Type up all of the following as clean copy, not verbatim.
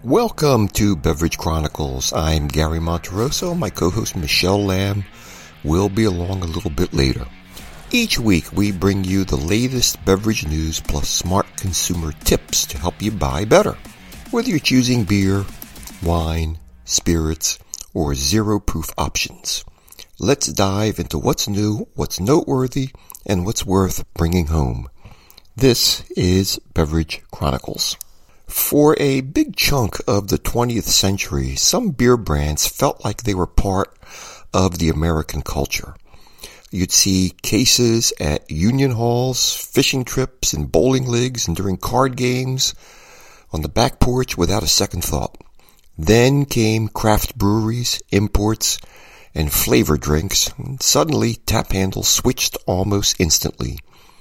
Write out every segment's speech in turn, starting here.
Welcome to Beverage Chronicles. I'm Gary Monterosso. My co-host Michelle Lamb will be along a little bit later. Each week we bring you the latest beverage news plus smart consumer tips to help you buy better. Whether you're choosing beer, wine, spirits, or zero-proof options. Let's dive into what's new, what's noteworthy, and what's worth bringing home. This is Beverage Chronicles. For a big chunk of the 20th century, some beer brands felt like they were part of the American culture. You'd see cases at union halls, fishing trips, and bowling leagues, and during card games, on the back porch without a second thought. Then came craft breweries, imports, and flavor drinks. And suddenly, tap handles switched almost instantly.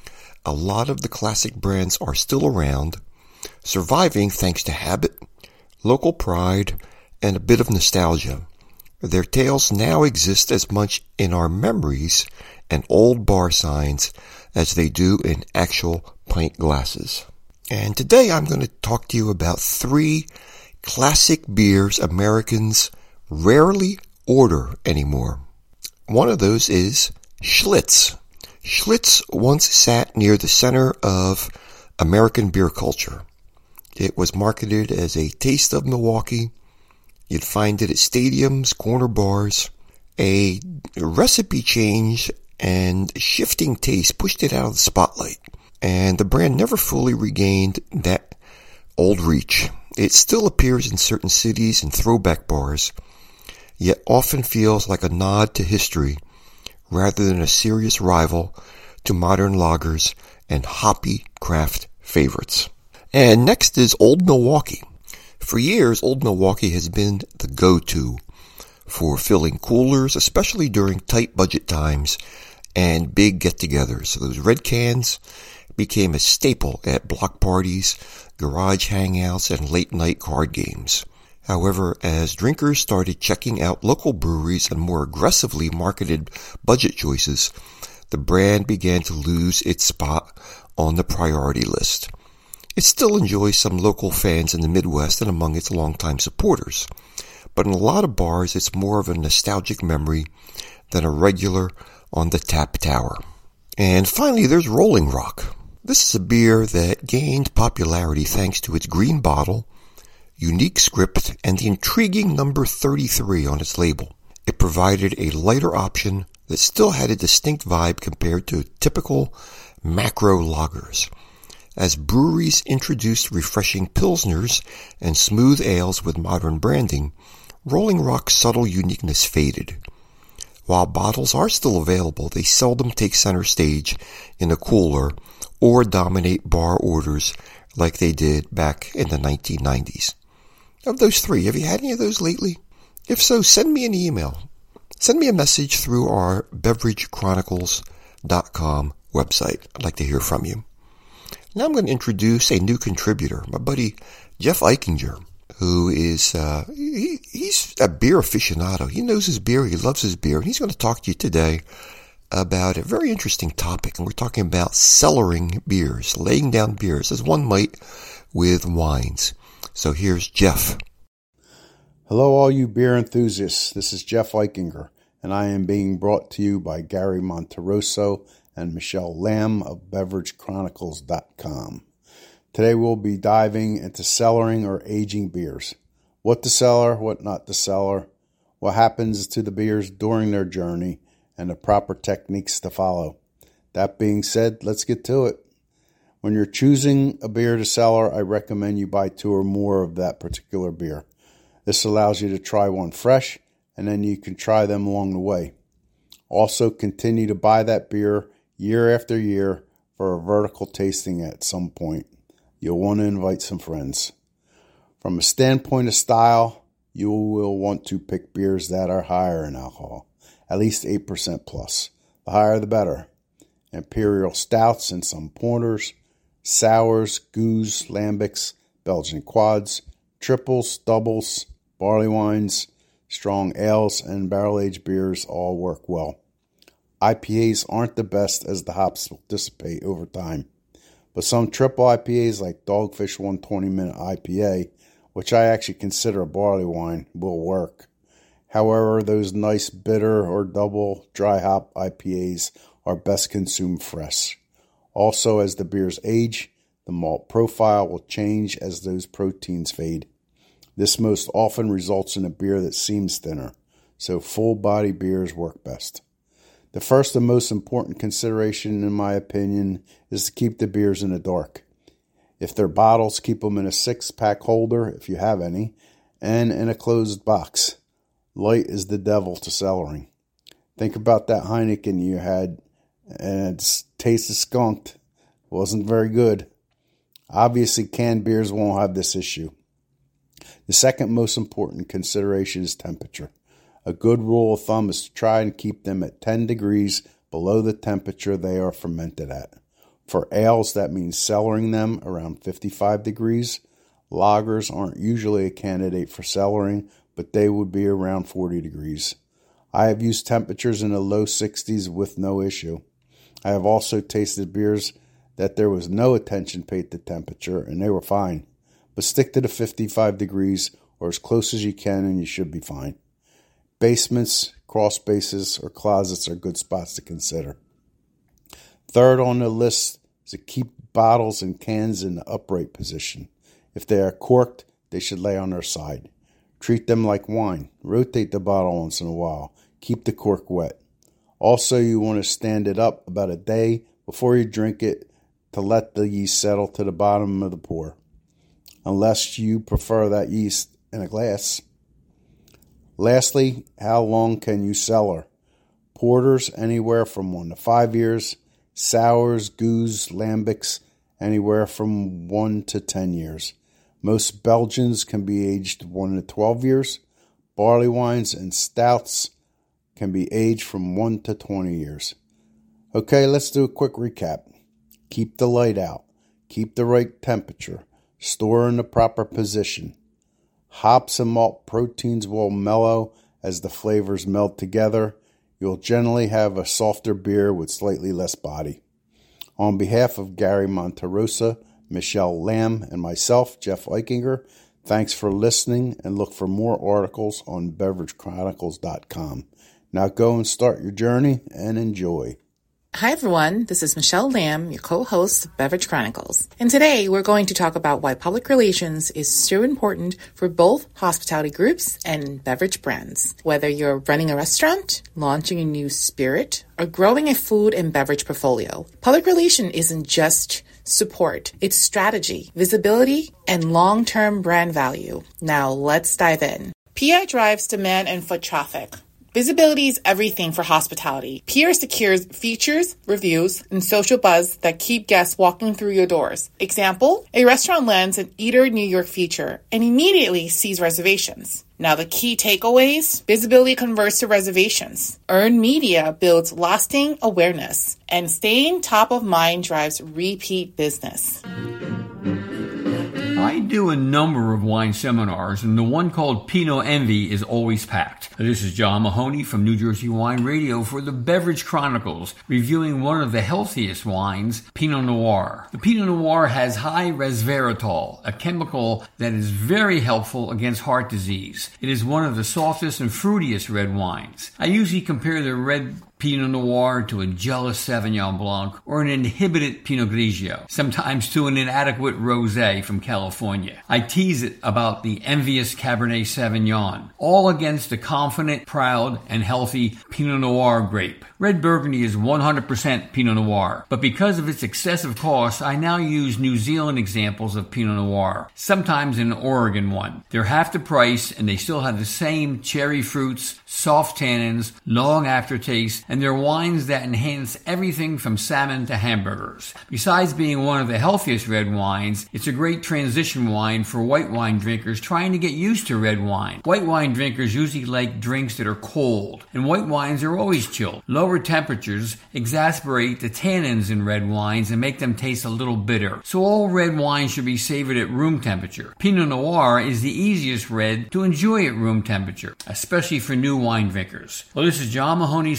A lot of the classic brands are still around, surviving thanks to habit, local pride, and a bit of nostalgia. Their tales now exist as much in our memories and old bar signs as they do in actual pint glasses. And today I'm going to talk to you about 3 classic beers Americans rarely order anymore. One of those is Schlitz. Schlitz once sat near the center of American beer culture. It was marketed as a taste of Milwaukee. You'd find it at stadiums, corner bars. A recipe change and shifting taste pushed it out of the spotlight, and the brand never fully regained that old reach. It still appears in certain cities and throwback bars, yet often feels like a nod to history rather than a serious rival to modern lagers and hoppy craft favorites. And next is Old Milwaukee. For years, Old Milwaukee has been the go-to for filling coolers, especially during tight budget times and big get-togethers. So those red cans became a staple at block parties, garage hangouts, and late-night card games. However, as drinkers started checking out local breweries and more aggressively marketed budget choices, the brand began to lose its spot on the priority list. It still enjoys some local fans in the Midwest and among its longtime supporters, but in a lot of bars it's more of a nostalgic memory than a regular on the tap tower. And finally, there's Rolling Rock. This is a beer that gained popularity thanks to its green bottle, unique script, and the intriguing number 33 on its label. It provided a lighter option that still had a distinct vibe compared to typical macro lagers. As breweries introduced refreshing pilsners and smooth ales with modern branding, Rolling Rock's subtle uniqueness faded. While bottles are still available, they seldom take center stage in a cooler or dominate bar orders like they did back in the 1990s. Of those 3, have you had any of those lately? If so, send me an email. Send me a message through our beveragechronicles.com website. I'd like to hear from you. Now I'm going to introduce a new contributor, my buddy Jeff Eichinger, who is, he's a beer aficionado. He knows his beer, he loves his beer, and he's going to talk to you today about a very interesting topic. And we're talking about cellaring beers, laying down beers, as one might with wines. So here's Jeff. Hello, all you beer enthusiasts. This is Jeff Eichinger, and I am being brought to you by Gary Monterosso and Michelle Lamb of BeverageChronicles.com. Today we'll be diving into cellaring or aging beers. What to cellar, what not to cellar, what happens to the beers during their journey, and the proper techniques to follow. That being said, let's get to it. When you're choosing a beer to cellar, I recommend you buy 2 or more of that particular beer. This allows you to try one fresh, and then you can try them along the way. Also, continue to buy that beer year after year for a vertical tasting at some point. You'll want to invite some friends. From a standpoint of style, you will want to pick beers that are higher in alcohol, at least 8% plus. The higher the better. Imperial stouts and some porters, sours, goose, lambics, Belgian quads, triples, doubles, barley wines, strong ales, and barrel-aged beers all work well. IPAs aren't the best as the hops will dissipate over time, but some triple IPAs like Dogfish 120 Minute IPA which I actually consider a barley wine, will work. However, those nice bitter or double dry hop IPAs are best consumed fresh. Also, as the beers age, the malt profile will change as those proteins fade. This most often results in a beer that seems thinner, so full body beers work best. The first and most important consideration, in my opinion, is to keep the beers in the dark. If they're bottles, keep them in a 6-pack holder, if you have any, and in a closed box. Light is the devil to cellaring. Think about that Heineken you had, and it tasted skunked. Wasn't very good. Obviously, canned beers won't have this issue. The second most important consideration is temperature. A good rule of thumb is to try and keep them at 10 degrees below the temperature they are fermented at. For ales, that means cellaring them around 55 degrees. Lagers aren't usually a candidate for cellaring, but they would be around 40 degrees. I have used temperatures in the low 60s with no issue. I have also tasted beers that there was no attention paid to temperature, and they were fine. But stick to the 55 degrees or as close as you can, and you should be fine. Basements, crawl spaces, or closets are good spots to consider. Third on the list is to keep bottles and cans in the upright position. If they are corked, they should lay on their side. Treat them like wine. Rotate the bottle once in a while. Keep the cork wet. Also, you want to stand it up about a day before you drink it to let the yeast settle to the bottom of the pour, unless you prefer that yeast in a glass. Lastly, how long can you cellar? Porters, anywhere from 1 to 5 years. Sours, goose, lambics, anywhere from 1 to 10 years. Most Belgians can be aged 1 to 12 years. Barley wines and stouts can be aged from 1 to 20 years. Okay, let's do a quick recap. Keep the light out. Keep the right temperature. Store in the proper position. Hops and malt proteins will mellow as the flavors meld together. You'll generally have a softer beer with slightly less body. On behalf of Gary Monterosa, Michelle Lamb, and myself, Jeff Eichinger, thanks for listening, and look for more articles on BeverageChronicles.com. Now go and start your journey and enjoy. Hi everyone, this is Michelle Lamb, your co-host of Beverage Chronicles. And today we're going to talk about why public relations is so important for both hospitality groups and beverage brands. Whether you're running a restaurant, launching a new spirit, or growing a food and beverage portfolio, public relation isn't just support. It's strategy, visibility, and long-term brand value. Now let's dive in. PR drives demand and foot traffic. Visibility is everything for hospitality. PR secures features, reviews, and social buzz that keep guests walking through your doors. Example, a restaurant lands an Eater New York feature and immediately sees reservations. Now the key takeaways: visibility converts to reservations. Earned media builds lasting awareness. And staying top of mind drives repeat business. I do a number of wine seminars, and the one called Pinot Envy is always packed. This is John Mahoney from New Jersey Wine Radio for the Beverage Chronicles, reviewing one of the healthiest wines, Pinot Noir. The Pinot Noir has high resveratrol, a chemical that is very helpful against heart disease. It is one of the softest and fruitiest red wines. I usually compare the red Pinot Noir to a jealous Sauvignon Blanc or an inhibited Pinot Grigio, sometimes to an inadequate Rosé from California. I tease it about the envious Cabernet Sauvignon, all against the confident, proud, and healthy Pinot Noir grape. Red Burgundy is 100% Pinot Noir, but because of its excessive cost, I now use New Zealand examples of Pinot Noir, sometimes an Oregon one. They're half the price, and they still have the same cherry fruits, soft tannins, long aftertaste, and they're wines that enhance everything from salmon to hamburgers. Besides being one of the healthiest red wines, it's a great transition wine for white wine drinkers trying to get used to red wine. White wine drinkers usually like drinks that are cold, and white wines are always chilled. Lower temperatures exacerbate the tannins in red wines and make them taste a little bitter. So all red wines should be savored at room temperature. Pinot Noir is the easiest red to enjoy at room temperature, especially for new wine drinkers. Well, this is John Mahoney's suggestion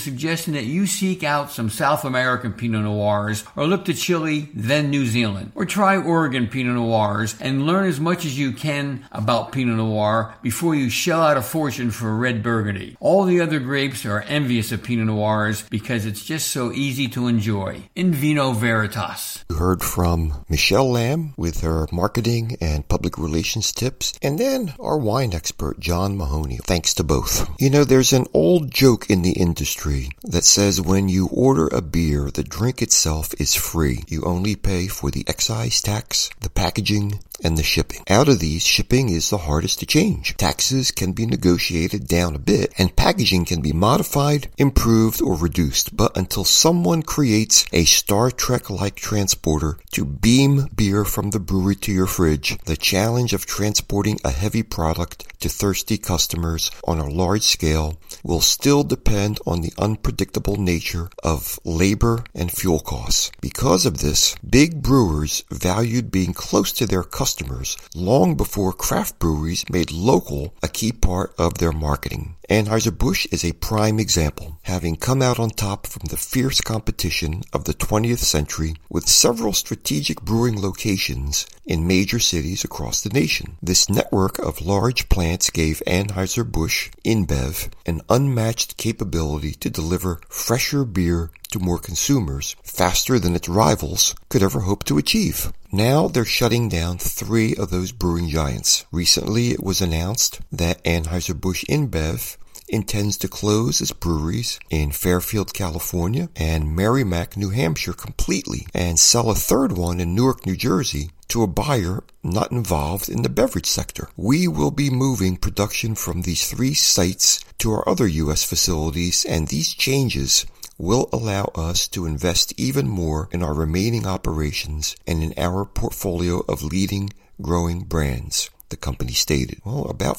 suggesting that you seek out some South American Pinot Noirs, or look to Chile, then New Zealand, or try Oregon Pinot Noirs and learn as much as you can about Pinot Noir before you shell out a fortune for red Burgundy. All the other grapes are envious of Pinot Noirs because it's just so easy to enjoy. In vino veritas. You heard from Michelle Lamb with her marketing and public relations tips, and then our wine expert, John Mahoney. Thanks to both. You know, there's an old joke in the industry that says when you order a beer, the drink itself is free. You only pay for the excise tax, the packaging, and the shipping. Out of these, shipping is the hardest to change. Taxes can be negotiated down a bit, and packaging can be modified, improved, or reduced. But until someone creates a Star Trek-like transporter to beam beer from the brewery to your fridge, the challenge of transporting a heavy product to thirsty customers on a large scale will still depend on the unpredictable nature of labor and fuel costs. Because of this, big brewers valued being close to their customers long before craft breweries made local a key part of their marketing. Anheuser-Busch is a prime example, having come out on top from the fierce competition of the 20th century with several strategic brewing locations in major cities across the nation. This network of large plants gave Anheuser-Busch InBev an unmatched capability to deliver fresher beer to more consumers faster than its rivals could ever hope to achieve. Now they're shutting down 3 of those brewing giants. Recently it was announced that Anheuser-Busch InBev intends to close its breweries in Fairfield, California and Merrimack, New Hampshire completely and sell a third one in Newark, New Jersey to a buyer not involved in the beverage sector. We will be moving production from these 3 sites to our other U.S. facilities, and these changes will allow us to invest even more in our remaining operations and in our portfolio of leading growing brands, the company stated. Well, about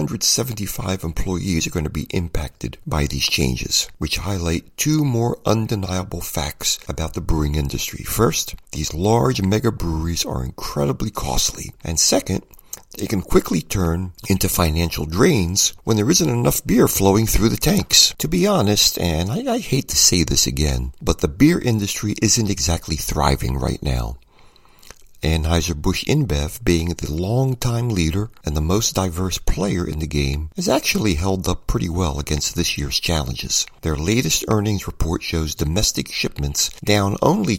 475 employees are going to be impacted by these changes, which highlight 2 more undeniable facts about the brewing industry. First, these large mega breweries are incredibly costly. And second, they can quickly turn into financial drains when there isn't enough beer flowing through the tanks. To be honest, and I hate to say this again, but the beer industry isn't exactly thriving right now. Anheuser-Busch InBev, being the longtime leader and the most diverse player in the game, has actually held up pretty well against this year's challenges. Their latest earnings report shows domestic shipments down only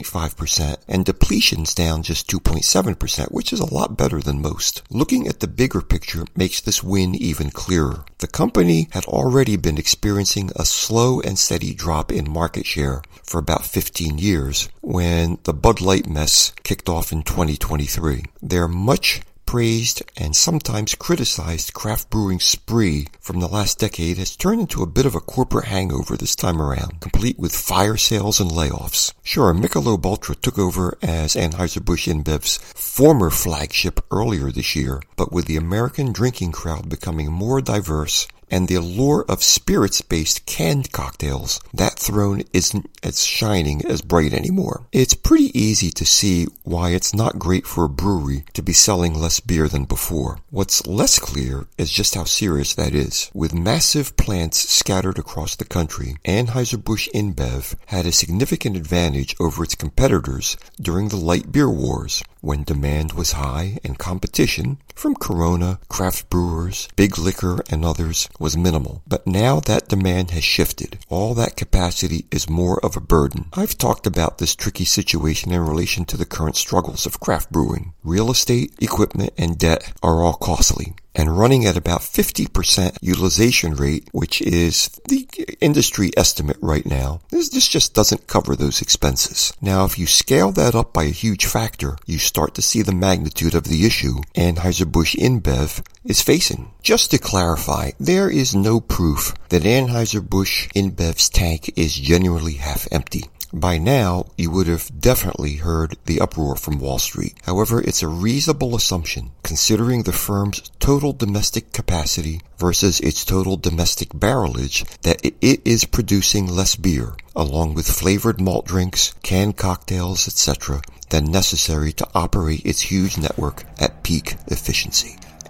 2.5% and depletions down just 2.7%, which is a lot better than most. Looking at the bigger picture makes this win even clearer. The company had already been experiencing a slow and steady drop in market share for about 15 years when the Bud Light mess kicked off in 2023. Their much praised and sometimes criticized craft brewing spree from the last decade has turned into a bit of a corporate hangover this time around, complete with fire sales and layoffs. Sure, Michelob Ultra took over as Anheuser-Busch InBev's former flagship earlier this year, but with the American drinking crowd becoming more diverse and the allure of spirits-based canned cocktails, that throne isn't as shining as bright anymore. It's pretty easy to see why it's not great for a brewery to be selling less beer than before. What's less clear is just how serious that is. With massive plants scattered across the country, Anheuser-Busch InBev had a significant advantage over its competitors during the light beer wars, when demand was high and competition from Corona, craft brewers, big liquor, and others was minimal. But now that demand has shifted. All that capacity is more of a burden. I've talked about this tricky situation in relation to the current struggles of craft brewing. Real estate, equipment, and debt are all costly, and running at about 50% utilization rate, which is the industry estimate right now, this just doesn't cover those expenses. Now, if you scale that up by a huge factor, you start to see the magnitude of the issue Anheuser-Busch InBev is facing. Just to clarify, there is no proof that Anheuser-Busch InBev's tank is genuinely half empty. By now, you would have definitely heard the uproar from Wall Street. However, it's a reasonable assumption, considering the firm's total domestic capacity versus its total domestic barrelage, that it is producing less beer, along with flavored malt drinks, canned cocktails, etc., than necessary to operate its huge network at peak efficiency.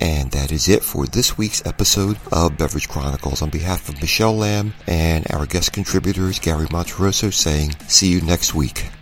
And that is it for this week's episode of Beverage Chronicles. On behalf of Michelle Lamb and our guest contributors, Gary Monterosso, saying, see you next week.